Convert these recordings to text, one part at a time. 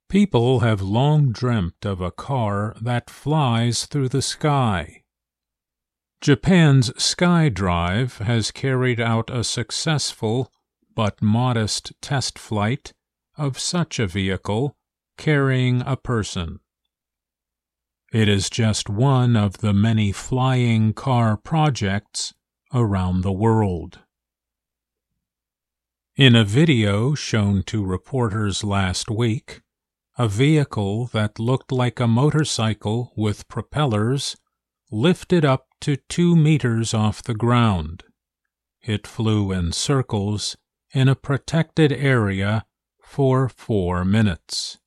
People have long dreamt of a car that flies through the sky. Japan's SkyDrive has carried out a successful but modest test flight of such a vehicle carrying a person. It is just one of the many flying car projects around the world. In a video shown to reporters last week, a vehicle that looked like a motorcycle with propellers lifted up to 2 meters off the ground. It flew in circles in a protected area for 4 minutes.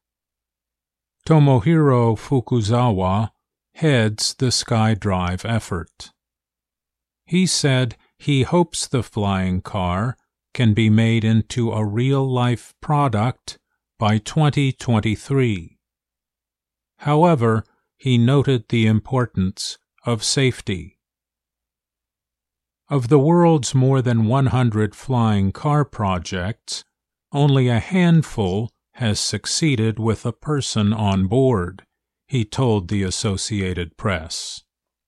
Tomohiro Fukuzawa heads the SkyDrive effort. He said he hopes the flying car can be made into a real-life product by 2023. However, he noted the importance of safety. Of the world's more than 100 flying car projects, only a handful has succeeded with a person on board, he told the Associated Press.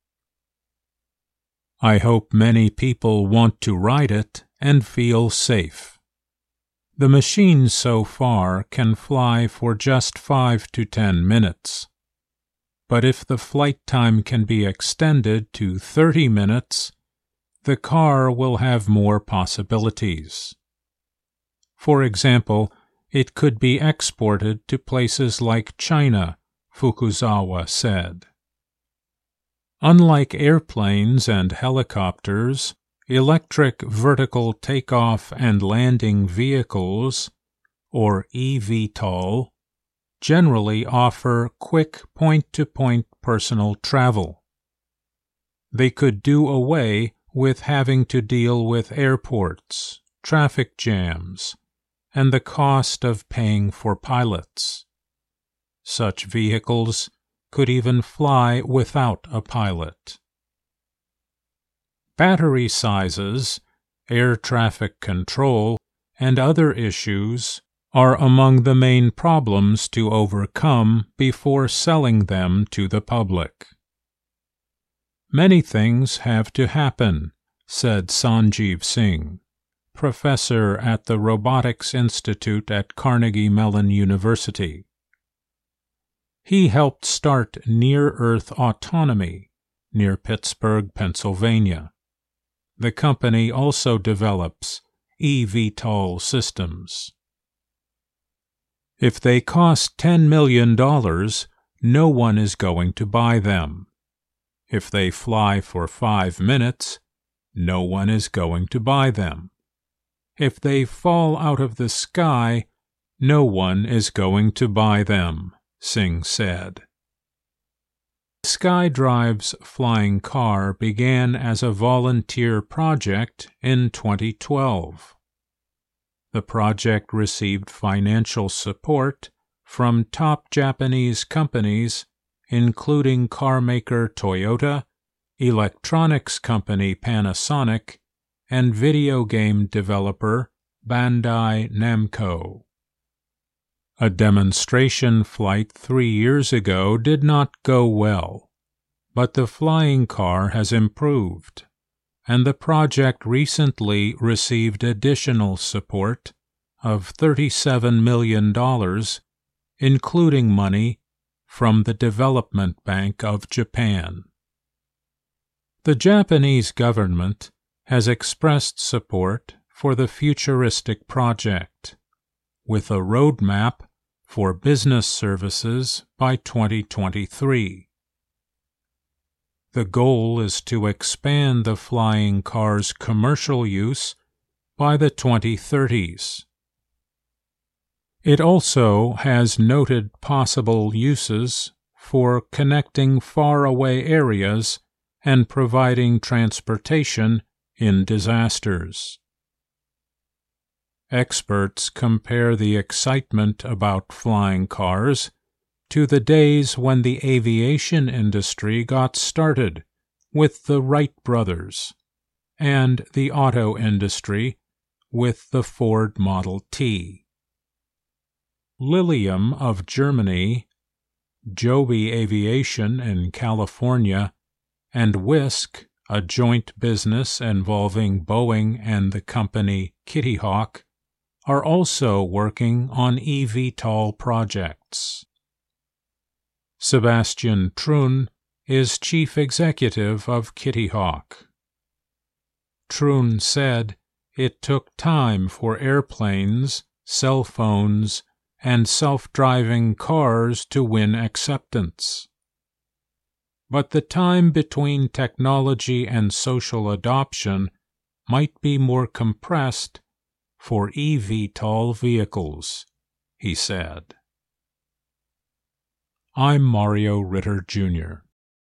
I hope many people want to ride it and feel safe. The machine so far can fly for just 5 to 10 minutes. But if the flight time can be extended to 30 minutes, the car will have more possibilities. For example, it could be exported to places like China, Fukuzawa said. Unlike airplanes and helicopters, electric vertical takeoff and landing vehicles, or eVTOL, generally offer quick point-to-point personal travel. They could do away with having to deal with airports, traffic jams, and the cost of paying for pilots. Such vehicles could even fly without a pilot. Battery sizes, air traffic control, and other issues are among the main problems to overcome before selling them to the public. Many things have to happen, said Sanjeev Singh, professor at the Robotics Institute at Carnegie Mellon University. He helped start Near-Earth Autonomy near Pittsburgh, Pennsylvania. The company also develops eVTOL systems. If they cost $10 million, no one is going to buy them. If they fly for 5 minutes, no one is going to buy them. If they fall out of the sky, no one is going to buy them, Singh said. SkyDrive's flying car began as a volunteer project in 2012. The project received financial support from top Japanese companies, including carmaker Toyota, electronics company Panasonic, and video game developer Bandai Namco. A demonstration flight 3 years ago did not go well, but the flying car has improved, and the project recently received additional support of $37 million, including money from the Development Bank of Japan. The Japanese government has expressed support for the futuristic project, with a roadmap for business services by 2023. The goal is to expand the flying car's commercial use by the 2030s. It also has noted possible uses for connecting faraway areas and providing transportation in disasters. Experts compare the excitement about flying cars to the days when the aviation industry got started with the Wright brothers and the auto industry with the Ford Model T. Lilium of Germany, Joby Aviation in California, and Wisk, a joint business involving Boeing and the company Kitty Hawk, are also working on eVTOL projects. Sebastian Thrun is chief executive of Kitty Hawk. Thrun said it took time for airplanes, cell phones, and self-driving cars to win acceptance. But the time between technology and social adoption might be more compressed for eVTOL vehicles, he said. I'm Mario Ritter, Jr.